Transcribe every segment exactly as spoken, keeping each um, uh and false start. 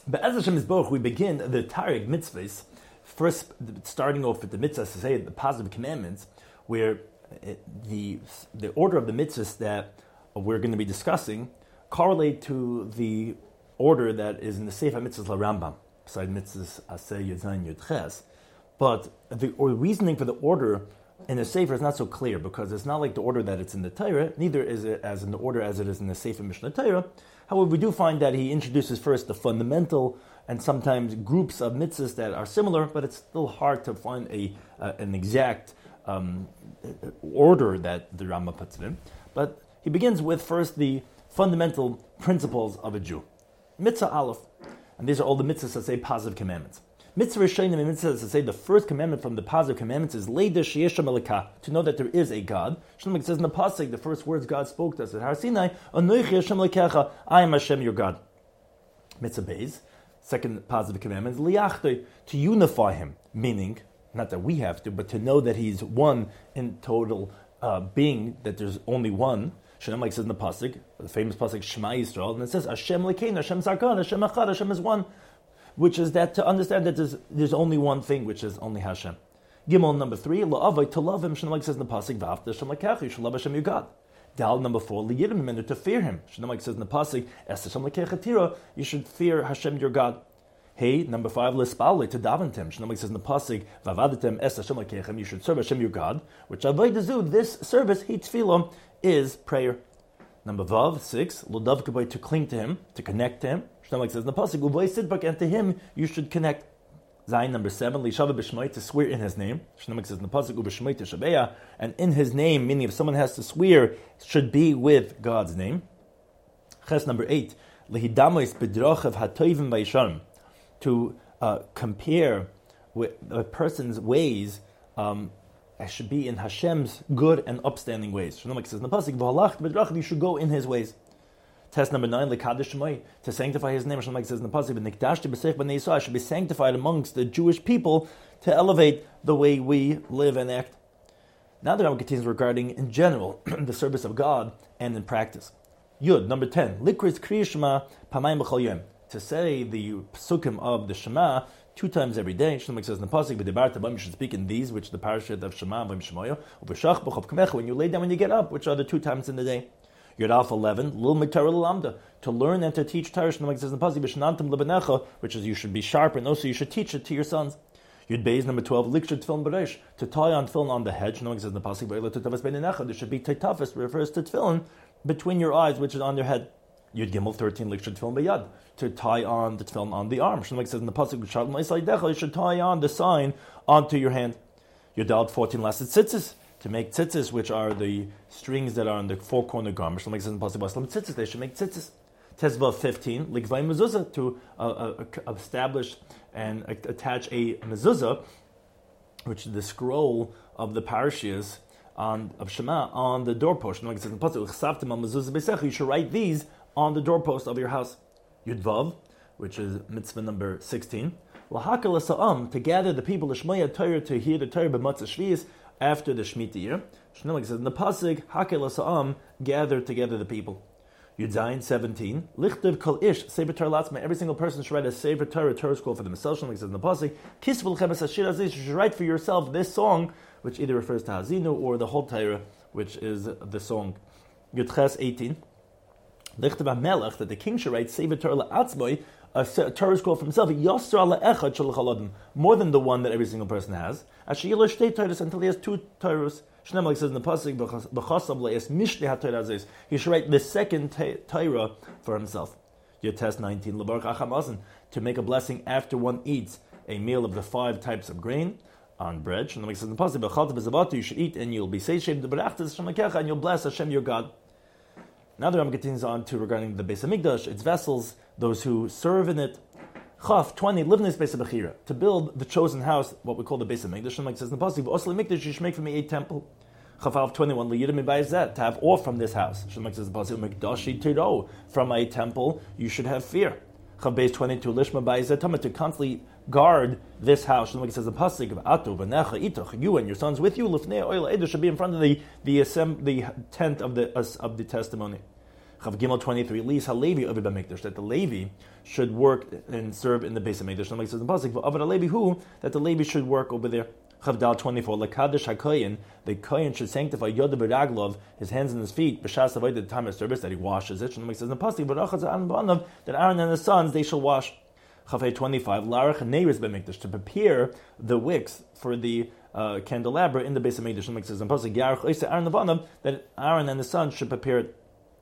Be'ez Hashem Yisborach, we begin the Tariq mitzvahs, first starting off with the mitzvahs to say the positive commandments, where it, the the order of the mitzvahs that we're going to be discussing correlate to the order that is in the Sefer Mitzvahs LaRambam, beside mitzvahs Aseh Yudzayin Yudches. But the or reasoning for the order in the Sefer is not so clear, because it's not like the order that it's in the Torah, neither is it as in the order as it is in the Sefer Mishnah Torah. However, we do find that he introduces first the fundamental and sometimes groups of mitzvahs that are similar, but it's still hard to find a uh, an exact um, order that the Rambam puts it in. But he begins with first the fundamental principles of a Jew. Mitzvah Aleph, and these are all the mitzvahs that say positive commandments. Mitzvah Rishonim and mitzvahs that say the first commandment from the positive commandments is Leida Sheyesh Melekah, to know that there is a God. Shlomo says in the pasuk, the first words God spoke to us at Har Sinai, Anochi Hashem Lekecha, I am Hashem your God. Mitzvah Beis, second positive commandment is Liachtoi, to unify Him, meaning not that we have to, but to know that He's one in total uh, being, that there's only one. Shem, like says in the pasuk, the famous pasuk Shema Yisrael, and it says Hashem Lekein, Hashem Sarkan, Hashem Echad, Hashem is one. Which is that to understand that there's, there's only one thing, which is only Hashem. Gimel number three, la'avai, to love Him. Shem like says in the pasuk, v'afta Hashem lekecha, you should love Hashem your God. Dal number four, liyirim minute, to fear Him. Shem like says in the pasuk, es Hashem lekecha tira, you should fear Hashem your God. Hey, number five, l'spale, to daven to Him. Shem like says in the pasuk, v'avadetem es Hashem lekechem, you should serve Hashem your God. Which avoid dazu, this service, he tefillah, is prayer. Number vav, six, l'dav kaboy, to cling to Him, to connect to Him. Like says in the pasuk, "Uvoy sidbak," and to Him you should connect. Zayin number seven, lishava b'shmoi, to swear in His name. Like says in the pasuk, "Ub'shmoi teshabeya," and in His name, meaning if someone has to swear, should be with God's name. Ches number eight, lehidamois b'drachav hatoivim v'yisharim, to uh, compare with a person's ways. Um, I should be in Hashem's good and upstanding ways. Like says in the pasuk, "V'halach b'drachav," you should go in His ways. Test number nine, Lekadish Shemai, to sanctify His name. Like says in the pasuk, "Nikdashti b'seich b'nei Yisrael," should be sanctified amongst the Jewish people to elevate the way we live and act. Now the Rambam continues regarding, in general, the service of God and in practice. Yud, number ten, Likris Kriya Shema Pamayim B'chol Yom, to say the psukim of the Shema two times every day. Like says in the pasuk, "V'dibarta b'am," you should speak in these, which the parashat of Shema V'im Shemoyo, U'v'shach b'chov kamecha, when you lay down, when you get up, which are the two times in the day. Yud Alpha eleven, Lil Miktarah L'Lamda, to learn and to teach Torah, like says in the pasuk, B'shnantam L'Benecha, which is you should be sharp, and also you should teach it to your sons. Yud Beis number twelve, Liksher Tefillin B'reish, to tie on tefillin on the head, like says in the pasuk, V'ela Tutavas B'neinecha, there should be Teitafas, refers to tefillin between your eyes, which is on your head. Yud Gimel thirteen, Liksher Tefillin B'yad, to tie on the tefillin on the arm, like says in the pasuk, B'shalom L'Yisaidecha, you should tie on the sign onto your hand. Yud Dal fourteen, Lasset Tzitzis, to make tzitzis, which are the strings that are on the four corner garments. Like says possible tzitzis, they should make tzitzis. Tezvav fifteen, likvay mezuzah, to uh, uh, establish and uh, attach a mezuzah, which is the scroll of the parashiyas on of Shema on the doorpost. Like it says in pasuk, chsavtem al mezuzah beisecha, you should write these on the doorpost of your house. Yudvav, which is mitzvah number sixteen, lahakal sa'am, to gather the people l'shmaya Torah, to hear the Torah b'matzah shvius, after the Shemitah year. Like it says in the pasuk, hakel sa'am, gather together the people. Yudzayin seventeen, lichtiv kol ish sefer Torah latzma, every single person should write a sefer Torah, Torah scroll for themselves. Like it says in the pasuk, kisvul chemes hashir hazeh, you should write for yourself this song, which either refers to Hazinu or the whole Torah, which is the song. Yudches eighteen, lichtiv hamelech, that the king should write sefer Torah la'atzmoi, a Torah scroll for himself, more than the one that every single person has. Until he has two Torahs. Like says in the pasuk, he should write the second Torah for himself. Yotes nineteen, to make a blessing after one eats a meal of the five types of grain on bread. Like says in the pasuk, you should eat and you'll be satiated, and you'll bless Hashem your God. Now the Rambam continues on to regarding the Beis Hamikdash, its vessels, those who serve in it. Chaf twenty, live in this Beis Bechira, to build the chosen house, what we call the Beis Hamikdash. And like it says in the pasuk, "V'osli Mikdash, you should make for me a temple." Chaf twenty-one, liyidim mibayzet, to have awe from this house. Like it says in the pasuk, "Mikdashi tiro," from a temple you should have fear. Chaf Beis twenty-two, lishma bayzet, to constantly guard this house. Like it says in the pasuk, "Atu v'necha itoch," you and your sons with you. Lifnei oil eder, should be in front of the the, assem- the tent of the of the testimony. Chav Gimel twenty-three, Lis HaLevi Ovid BaMikdash, that the Levi should work and serve in the base of Mikdash. Like it says in the pasuk, Ovid HaLevi who, that the Levi should work over there. Chav Dal twenty-four, Lekadosh HaKoyin, the Koyin should sanctify Yoda B'Raglov, his hands and his feet, B'Shas Avodah, the time of service, that he washes it. Like it says in the pasuk, V'Rachaz Aaron B'Anav, that Aaron and his sons, they shall wash. Chav twenty-five, Larach Neiris BaMikdash, to prepare the wicks for the uh, candelabra in the base of Mikdash. Like it says in the pasuk, Yarach Oisa Aaron B'Anav, that Aaron and his sons should prepare it.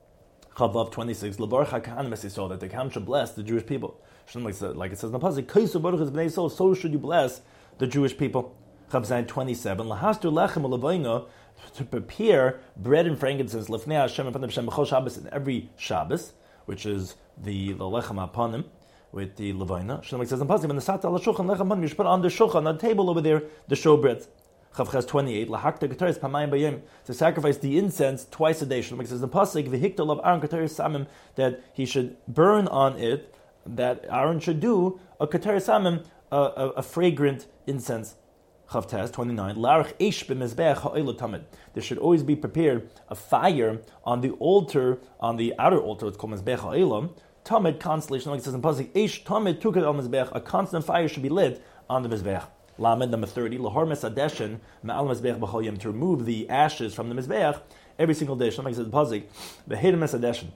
Chavav twenty-six, L'Baruch HaKahanim Es Yisrael, that the Kahanim should bless the Jewish people. Like it says in the pasuk, Kaisu Baruch Es Bnei Yisrael, so should you bless the Jewish people. Chav Zayin twenty-seven, Lahastur Lechem U'Levaino, to prepare bread and frankincense, Lefnei Hashem, in front of Hashem, B'chol Shabbos, in every Shabbos, which is the, the Lechem HaPanim, with the Levaina. Shem says in the pasuk, when the Sat Al Shulchan Lechem HaPanim, you should put on the Shulchan, on the table over there, the showbread. Chav twenty-eight, Lahakta Kataris Pamayim Bayim, to sacrifice the incense twice a day. Shem says in the pasuk, V'hikta Lav Aaron Kataris Samim, that he should burn on it, that Aaron should do a Kataris Samim, a, a, a fragrant incense. Chav twenty-nine, Larach Eish B'Mizbeach Ha'olah Tamid. There should always be prepared a fire on the altar, on the outer altar, it's called Mizbeach Ha'olah. Tamid, constellation, like it says in pasuk, Eish Tamid Tukad Al Mizbeach, a constant fire should be lit on the Mizbeach. Lamed number thirty, Lahor Mesadeshin Ma'al Mizbeach B'Chol Yom, to remove the ashes from the Mizbeach every single day. Like it says in pasuk, V'Hedim Mesadeshin.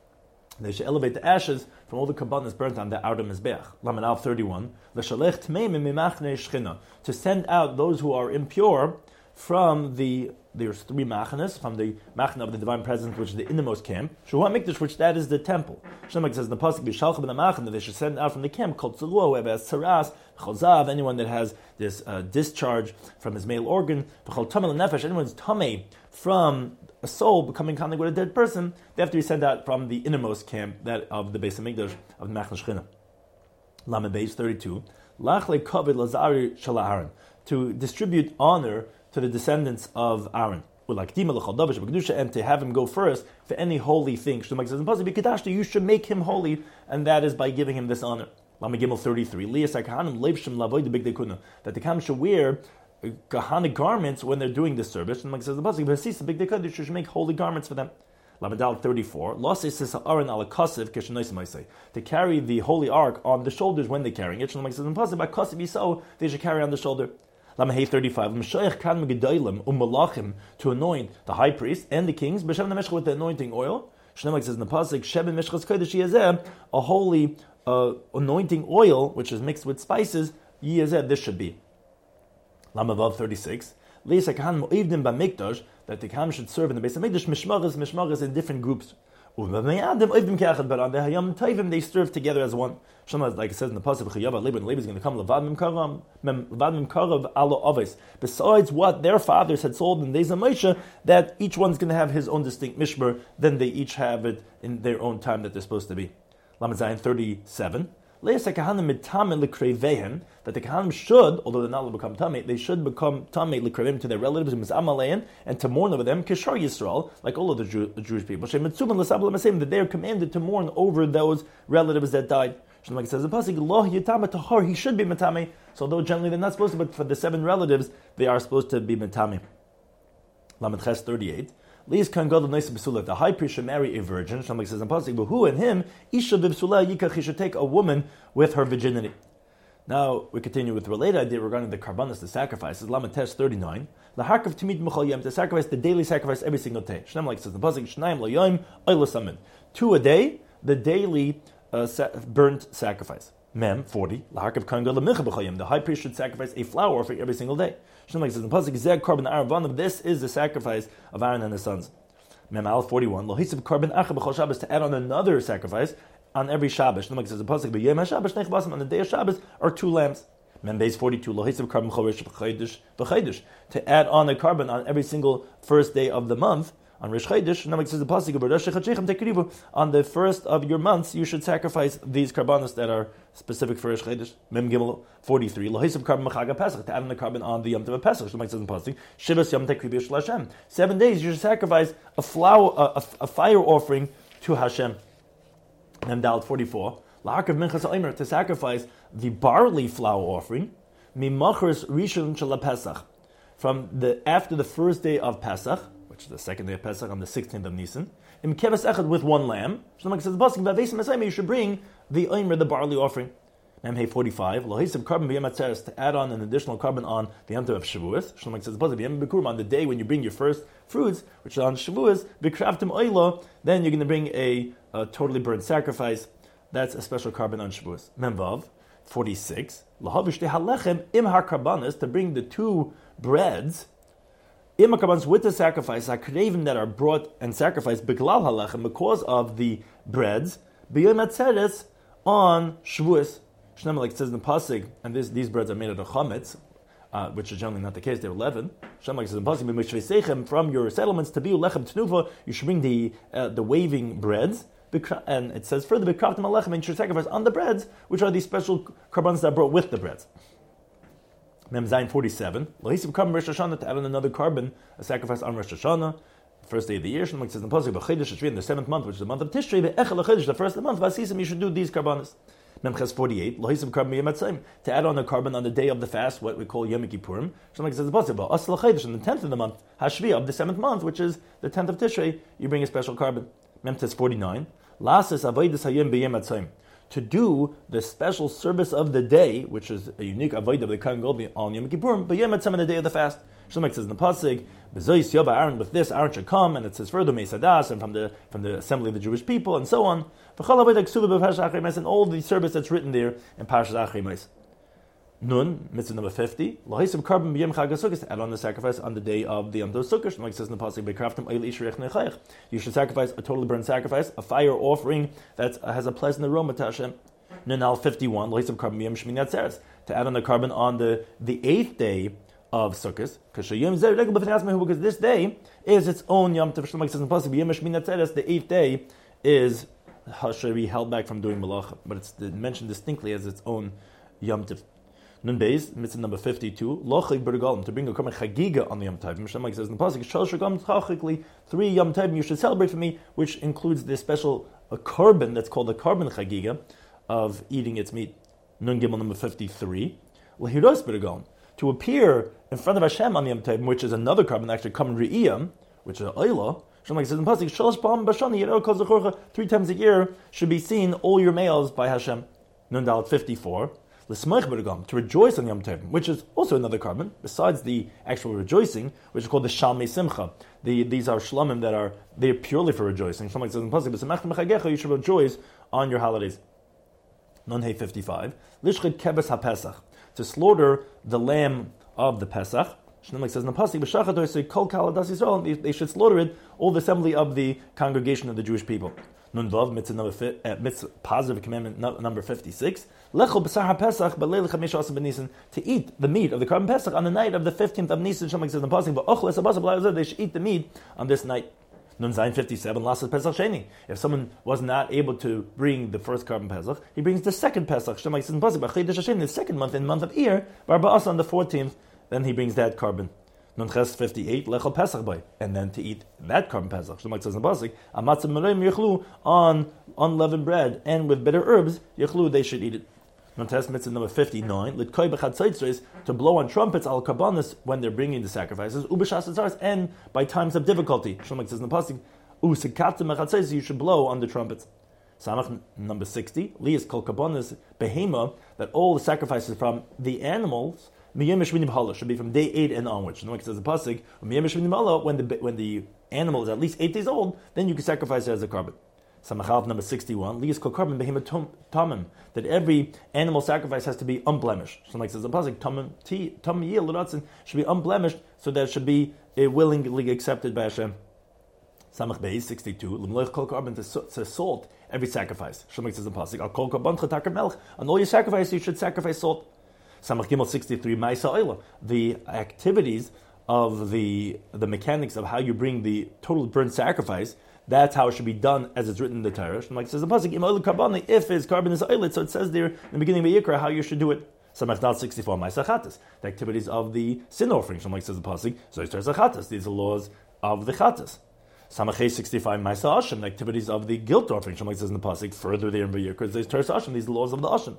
They should elevate the ashes from all the kabbanas burnt on the outer mizbeach. Lamed Al thirty-one, L'shalech tmeimim mimachne shchina, to send out those who are impure from the, there's three machanas, from the machna of the divine presence, which is the innermost camp, Shuha Mikdash, which that is the temple. Shemek says in the pasuk, B'shalcha b'na machna, they should send out from the camp, called tzulua, whoever has tzaras, chozav, anyone that has this uh, discharge from his male organ, v'chol tamei l'nefesh, anyone who's tamei from a soul becoming contact with a dead person, they have to be sent out from the innermost camp, that of the base of Mikdash, of the Machna Shechina. Lamed Beis thirty-two, Lachle Kavod Lazari Shalaharon, to distribute honor to the descendants of Aaron, and to have him go first for any holy thing. You should make him holy, and that is by giving him this honor. Lamed Gimel thirty-three, that the Kahanim should wear Kahanic garments when they're doing this service. And like says the pasuk, you should make holy garments for them. Lamed thirty-four, to carry the holy ark on the shoulders when they're carrying it. And like says the pasuk, by kasev they should carry on the shoulder. Lamed thirty-five, to anoint the high priest and the kings with the anointing oil. Like says in the pasuk, a holy uh, anointing oil which is mixed with spices. This should be. Lamavav thirty-six, that the Kahanim should serve in the base of Mikdash, mishmaras, mishmaras in different groups. But on the Hayam Taivim, they serve together as one. Like it says in the pasuk, Levi is going to come levad mimkarav ala oves. Besides what their fathers had sold in the days of Moshe, that each one's going to have his own distinct mishmar, then they each have it in their own time that they're supposed to be. Lamed Zayin thirty-seven, that the Kahanim should, although they're not to become tamei, they should become tamei l'krevim to their relatives and to mourn over them, kishar Yisrael, like all of the, Jew, the Jewish people. That they are commanded to mourn over those relatives that died. Like it says in pasuk, he should be metamei. So although generally they're not supposed to, but for the seven relatives, they are supposed to be metamei. Lamed Ches thirty-eight. The high priest should marry a virgin. Like it says in pasuk, but who and him, Isha b'psula yikach, he should take a woman with her virginity. Now we continue with the related idea regarding the karbanos, the sacrifices. Lamed Tes thirty-nine. Lahakav timid mechal yom, to sacrifice the daily sacrifice every single day. Shnam, like it says in the pasuk, Shnayim loyim oylasamin, two a day, the daily uh, sa- burnt sacrifice. Mem forty. Lahakav kan go lemicha b'chal yom, the high priest should sacrifice a flour offering every single day. Shnam, like it says in the pasuk, Zeg karban Aaron, this is the sacrifice of Aaron and his sons. Mem al forty-one. Lohisib karban acha b'chal Shabbos, to add on another sacrifice on every Shabbos. Like it says in the pasuk, b'yom haShabbos nech basim, on the day of Shabbos are two lambs. Membez forty-two, lohisib carbon choresh b'chaydish b'chaydish, to add on a carbon on every single first day of the month on Rish Chaydish. Now it says the pasuk, on the first of your months you should sacrifice these carbonos that are specific for Rish Chaydish. Mem Gimel forty-three, lohisib carbon machaga Pesach, to add on the carbon on the Yom Tov of Pesach. Now it says in the pasuk, shivas Yom Tekribish Hashem, seven days you should sacrifice a flower, a, a, a fire offering to Hashem. Mem Dal forty-four. To sacrifice the barley flour offering, mimachers rishon shel Pesach, from the after the first day of Pesach, which is the second day of Pesach, on the sixteenth of Nisan. Im keves echad, with one lamb. Shlomo says the pasuk v'avesim esayim, you should bring the omer, the barley offering. Memhei forty-five, lohisim carbon b'yom atzeres, to add on an additional carbon on the Yom Tov of Shavuos. Shlomo says the pasuk b'yom bikurim, on the day when you bring your first fruits, which is on Shavuos, b'kraftim oilo, then you're going to bring a, a totally burnt sacrifice. That's a special carbon on Shavuos. Memvav forty-six, lahavish tehalechem im har karbanis, to bring the two breads, im har karbanis, with the sacrifice, hakrevim, that are brought and sacrificed, beglal halechem, because of the breads, b'yom atzeres, on Shavuos. Shneimah, like it says in the pasuk, and this, these breads are made out of chametz, uh, which is generally not the case. They're leaven. Shneimah, like it says in the pasuk, b'mishvei from your settlements to be lechem tnuva, you should bring the uh, the waving breads. And it says further, b'kraftim alechem, and you should sacrifice on the breads, which are these special karbanos that are brought with the breads. Mem Zayin forty-seven, lohisim carbon Rosh Hashanah, to add on another carbon, a sacrifice on Rosh Hashanah, first day of the year. Shneimah, like it says in the pasuk, b'chedesh Tishri, in the seventh month, which is the month of Tishrei, be'echel chedesh, the first of the month, v'asisim, you should do these karbanos. Memches forty-eight, lohisim carbon b'yom hatzayim, to add on a carbon on the day of the fast, what we call Yom Kippurim. Shlomo says the pasuk, asal chedesh, on the tenth of the month, hashvi, of the seventh month, which is the tenth of Tishrei, you bring a special carbon. Memches forty-nine, lasis avodas hayom b'yom hatzayim, to do the special service of the day, which is a unique avodah of the Kohen Gadol on Yom Kippurim, b'yom hatzayim, on the day of the fast. Shlomo says in the pasuk, b'zois yova Aaron, with this Aaron should come, and it says further Meisadas, and from the from the assembly of the Jewish people, and so on. And all the service that's written there in Parshas Achrei Mos. Nun, mitzvah number fifty, lohisim carbon b'yom chag haSukkos, to add on the sacrifice on the day of the Yom Tov Sukkot. Like it says in the pasuk, bekraftim oil isherech nechayich, you should sacrifice a totally burnt sacrifice, a fire offering that has a pleasant aroma to Hashem. Nun al fifty-one, lohisim carbon b'yom shmini atzeres, to add on the carbon on the the eighth day of Sukkot, because this day is its own Yom Tov. Like it says in the pasuk, b'yom shmini atzeres, the eighth day is should be held back from doing malacha, but it's mentioned distinctly as its own Yom Tov. Nun Beis, mitzvah number fifty-two, lochig b'regalim, to bring a korban chagiga on the Yom Tov. Mishnah like says in the pasuk, shalosh regalim tchachikli, three Yom Tov you should celebrate for me, which includes the special a korban that's called the korban chagiga of eating its meat. Nun Gimel number fifty-three, lehiros b'regalim, to appear in front of Hashem on the Yom Tov, which is another korban, actually korban re'iyah, which is an oila. Like it says in the pasuk, shalosh pa'am b'shana yireh kol zechorcha, three times a year should be seen all your males by Hashem. Nun Dalet fifty-four, l'smoich b'regam, to rejoice on Yom Tov, which is also another carbon besides the actual rejoicing, which is called the shalmei simcha. The, these are shlamim that are they're purely for rejoicing. Like it says in the pasuk, b'samachtem b'chagecha, you should rejoice on your holidays. Nun Hey fifty-five, lishchid keves haPesach, to slaughter the lamb of the Pesach. Like says in the pasuk, b'shachat kol kal adas Yisrael, they should slaughter it, all the assembly of the congregation of the Jewish people. Nun Vav, mitzvah number fi- uh, mitzvah, positive commandment no, number fifty-six. Lechol b'sar haPesach b'leil chamish asa b'Nisan, to eat the meat of the korban Pesach on the night of the fifteenth of Nisan. Like says in the pasuk, b'ochel es habasa b'layazeh, they should eat the meat on this night. Nun Zayin fifty-seven, lasas Pesach sheni. If someone was not able to bring the first korban Pesach, he brings the second Pesach. Like says in the pasuk, b'chedesh Hashem, the second month in the month of Iyar, b'arba'asa on the fourteenth. Then he brings that carbon. Nun Ches fifty-eight, lechol Pesach by, and then to eat that carbon Pesach. Like says in the pasuk, amatzah mereim yechlu, on unleavened bread and with bitter herbs yechlu, they should eat it. Nun Tes mitzvah number fifty-nine, litkoi b'chatzaitzres, to blow on trumpets al karbanos when they're bringing the sacrifices, ubeshas atzaros, and by times of difficulty. Like says in the pasuk, usikatem b'chatzaitzres, you should blow on the trumpets. Samach number sixty, lias kol karbanos behema, that all the sacrifices from the animals should be from day eight and onwards. Like it says the pasuk, when the when the animal is at least eight days old, then you can sacrifice it as a carbon. Samachal number sixty-one, lias kol carbon behema tamim, that every animal sacrifice has to be unblemished. So like it says the pasuk, tamim tam yil l'ratzin, should be unblemished, so that it should be uh, willingly accepted by Hashem. Samach Beis sixty-two, l'mloich kol carbon, to salt every sacrifice. So like it says the pasuk, al kol carbon chatakar melch, on all your sacrifices you should sacrifice salt. Samach Gimel sixty-three, Ma'isa Oila, the activities of the the mechanics of how you bring the total burnt sacrifice, that's how it should be done as it's written in the Torah. Like it says the pasuk, Im Oil Karbani, if his carbon is oilet, so it says there in the beginning of Yikra how you should do it. Samach Dal sixty-four, Ma'isa Chatas, the activities of the sin offering. Like it says the pasuk, so it says the Chatas, these are laws of the Chatas. Samach sixty-five, Ma'isa Ashim, the activities of the guilt offering. Like it says in the pasuk, further there in Yikra, there's Teres Ashim, these are the laws of the Ashim.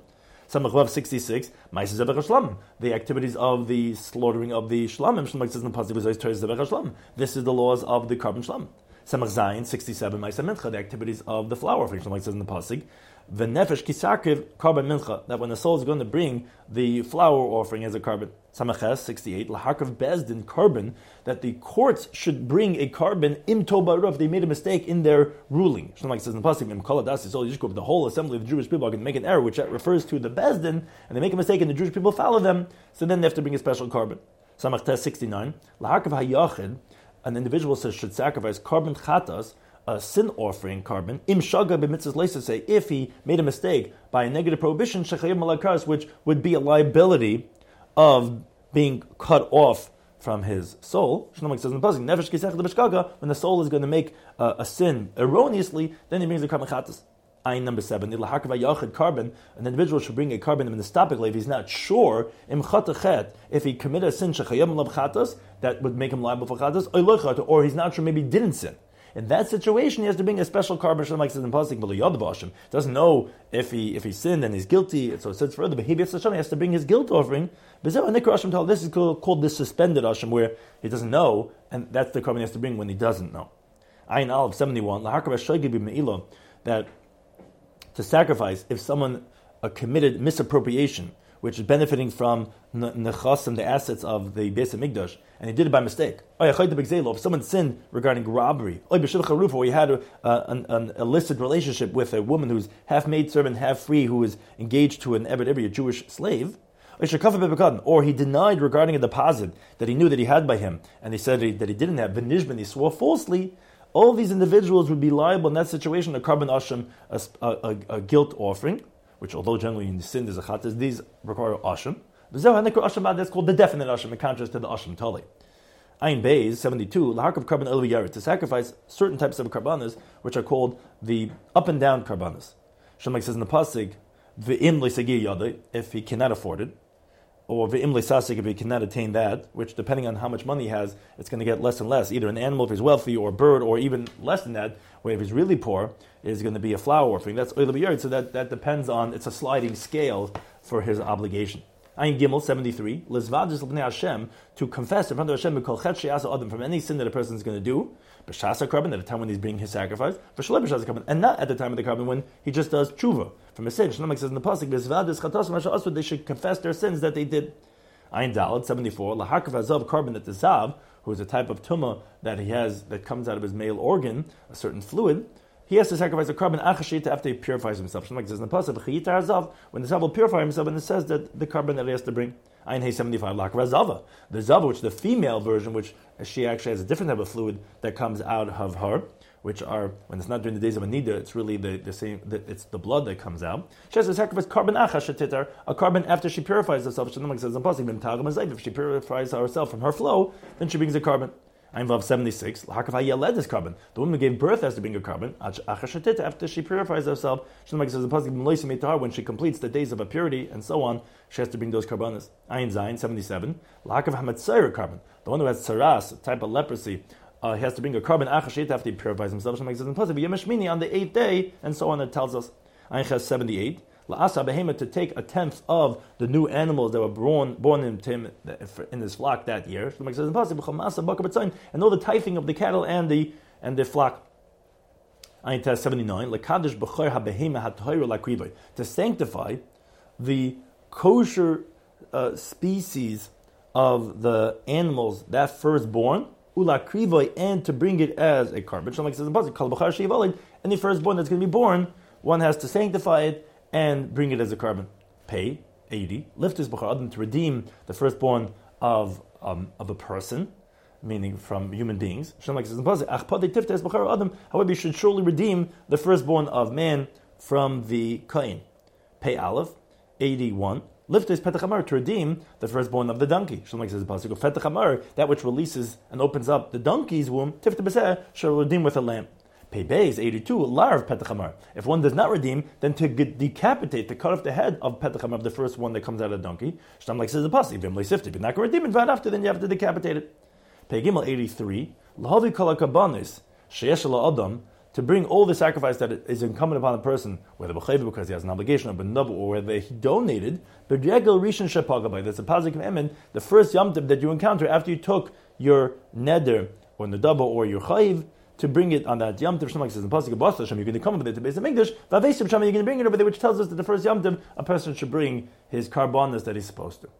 Samach Vav sixty-six, Ma'aseh Zebach HaShlamim, the activities of the slaughtering of the Shlamim. Shlamim says in the Pasuk, Zebach HaShlamim. This is the laws of the carbon Shlam. Samach Zayin sixty-seven, Ma'aseh Mincha, the activities of the flour offering. Shlamim says in the Pasuk, V'nefesh kisarkiv carbon mincha, that when the soul is going to bring the flour offering as a carbon. Samaches sixty-eight, laharkav bezdin carbon, that the courts should bring a carbon im toba if they made a mistake in their ruling. Shlomo says in the pasuk, im kol hadas yisrael yishkov, the whole assembly of the Jewish people are going to make an error, which refers to the bezdin, and they make a mistake, and the Jewish people follow them. So then they have to bring a special carbon. Samach sixty-nine, laharkav hayachid, an individual says should sacrifice carbon chatas, a sin offering carbon, im shaga b'mitzvahs leisa, say if he made a mistake by a negative prohibition, shechayim malakaras, which would be a liability of being cut off from his soul. Shlomo says in the pasuk, nefesh kisech lebeshkaga, when the soul is going to make uh, a sin erroneously, then he brings the carbon chatas. Ayin number seven, yachid carbon, an individual should bring a carbon ministopically if he's not sure im chatachet, if he committed a sin shechayim lab chatas, that would make him liable for chatas, or he's not sure, maybe he didn't sin. In that situation, he has to bring a special carbon. Like says in pasuk, doesn't know if he if he sinned and he's guilty. So it says further, but he has to bring his guilt offering. This is called, called the suspended asham, where he doesn't know, and that's the carbon he has to bring when he doesn't know. Ayin Aleph seventy-one, that to sacrifice if someone uh, committed misappropriation, which is benefiting from nechasim, the assets of the Beis Hamikdash, and he did it by mistake. If someone sinned regarding robbery, or he had a, uh, an, an illicit relationship with a woman who's half maidservant, half free, who is engaged to an Eved Ivri, a Jewish slave, or he denied regarding a deposit that he knew that he had by him, and he said that he didn't have, he swore falsely, all these individuals would be liable in that situation, a carbon asham, a, a, a guilt offering, which although generally in the sin there's a chatas, these require asham. That's called the definite asham, in contrast to the asham tali. Ayin Beis seventy-two, laharkav carbon el, to sacrifice certain types of karbanas, which are called the up and down karbanas. Shlomo says in the pasuk, v'im le'sagir yadai, if he cannot afford it, or v'im le'sasik, if he cannot attain that, which depending on how much money he has, it's going to get less and less. Either an animal if he's wealthy, or a bird, or even less than that, where if he's really poor, is going to be a flour offering. That's oil b'yard, so that, that depends on, it's a sliding scale for his obligation. Ayin Gimel seventy-three, Lizvadis l'pnei Hashem, to confess in front of Hashem b'kol chet she'asa adam, from any sin that a person is going to do, b'shasa carbon, at the time when he's bringing his sacrifice, b'shalei b'shasa carbon, and not at the time of the carbon when he just does tshuva from a sin. Shlomo says in the pasuk, Lizvadis chatos ma'asha asud, they should confess their sins that they did. Ayin Daled seventy-four, lahakav azav carbon, that the zav, who is a type of tumah that he has that comes out of his male organ, a certain fluid, he has to sacrifice a carbon achashita after he purifies himself. Shlomo says in the pasuk, v'chayitar hazav, when the zav will purify himself, and it says that the carbon that he has to bring. Ayin Hey seventy-five, lahakav zava, the zava, which the female version, which she actually has a different type of fluid that comes out of her, which are, when it's not during the days of a nida, it's really the, the same, the, it's the blood that comes out. She has to sacrifice carbon achashatitar, a carbon after she purifies herself. Shlomo says in the pasuk, if she purifies herself from her flow, then she brings a carbon. Ayin Vav seventy-six, lahakav hayeled is carbon. The woman who gave birth has to bring a carbon. After she purifies herself, Shlomo says in the pasuk, when she completes the days of a purity and so on, she has to bring those carbonas. Ayin Zayin seventy-seven, lahakav hametzair carbon. The one who has tsaras, a type of leprosy, uh, he has to bring a carbon achashit after he purifies himself. Shlomo says in the pasuk, yemeshmini, on the eighth day, and so on. It tells us. Ayin Ches seventy-eight. La'asa behema, to take a tenth of the new animals that were born born in him in his flock that year. And all the tithing of the cattle and the and the flock. Ayin Tes seventy-nine. Lekadish b'chor habehema hatoyra lakrivay, to sanctify the kosher uh, species of the animals that firstborn, ulakrivoy, and to bring it as a carbon. Like says in the pasuk, kol b'char sheyivalid, any firstborn that's going to be born, one has to sanctify it and bring it as a carbon. Pay eighty. Lift his b'char adam, to redeem the firstborn of um, of a person, meaning from human beings. Like says in the pasuk, ach padei tiftes b'char adam. However, you should surely redeem the firstborn of man from the kain. Pay aleph eighty-one. Lift his petach hamar, to redeem the firstborn of the donkey. Like says in the pasuk, petach hamar, that which releases and opens up the donkey's womb, tifte b'seh, shall redeem with a lamb. Pei Beis eighty-two, larv petach hamar. If one does not redeem, then to decapitate, to cut off the head of petach hamar, the first one that comes out of the donkey. Shtam like says the pasuk, if you're not going to redeem it right after, then you have to decapitate it. Pei Gimel eighty-three, lahavi kol hakabanis sheyesh la adam, to bring all the sacrifice that is incumbent upon the person, whether because he has an obligation, or whether he donated, but that's a positive commandment. The first Yom Tov that you encounter after you took your neder or nedaba or your chayiv, to bring it on that Yom Tov, like says in Pasuk Bas Hashem, you're going to come with it to Beis Hamikdash. V'aveisim Shama, you're going to bring it over there, which tells us that the first Yom Tov, a person should bring his karbanas that he's supposed to.